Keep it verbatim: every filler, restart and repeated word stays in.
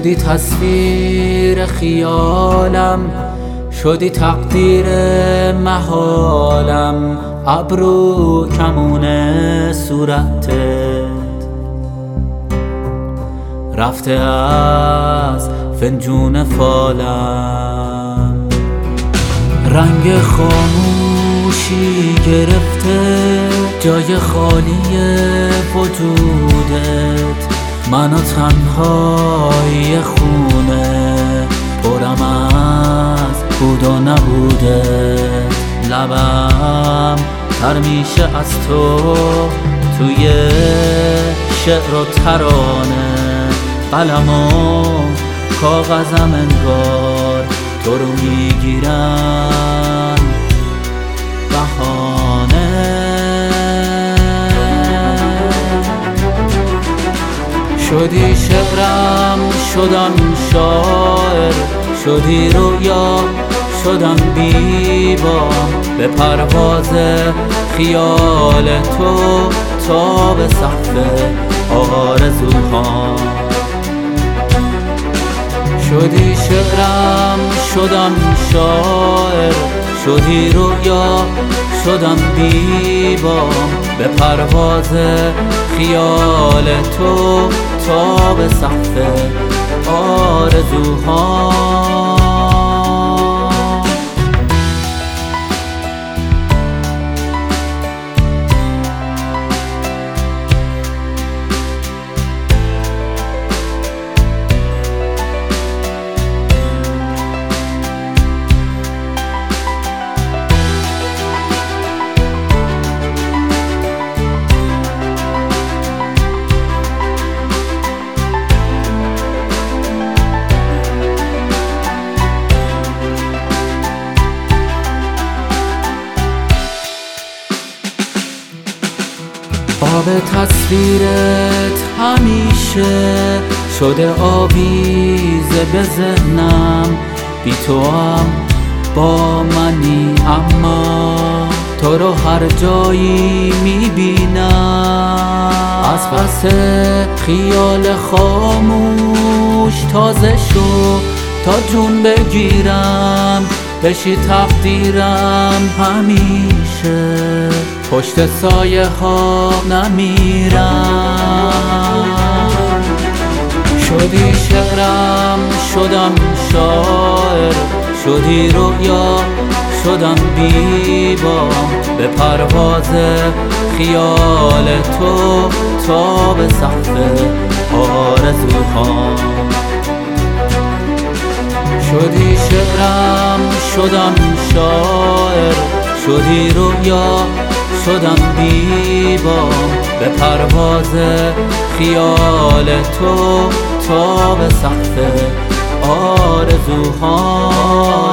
شدی تصویر خیالم، شدی تقدیر محالم، ابرو کمون صورتت رفته از فنجون فالم. رنگ خاموشی گرفته جای خالی وجودت، من و تنهای خونه پرم از بود و نبودت. لبم تر میشه از تو توی شعر و ترانه، قلم و کاغذم انگار تو رو میگیرن بهانه. شدی شعرم شدم شاعر، شدی رویا شدم بیبام، به پرواز خیال تو تا به سقف آرزوهام. شدی شعرم شدم شاعر، شدی رویا شدم بیبام، به پرواز خیال تو تا به سقف آرزوهام. آب تصویرت همیشه شده آویزه به ذهنم، بی تو هم با منی اما تو رو هر جایی میبینم. از پس خیال خاموش تازه شو تا جون بگیرم، بشی تقدیرم همیشه پشت سایه ها نمیرم. شدی شعرم شدم شاعر، شدی رویا شدم بیبام، به پرواز خیال تو تا به سقف آرزوهام. شدی شعرم شدم شاعر، شدی رویا شدم بیبام، به پرواز خیال تو تا به سقف آرزوهام.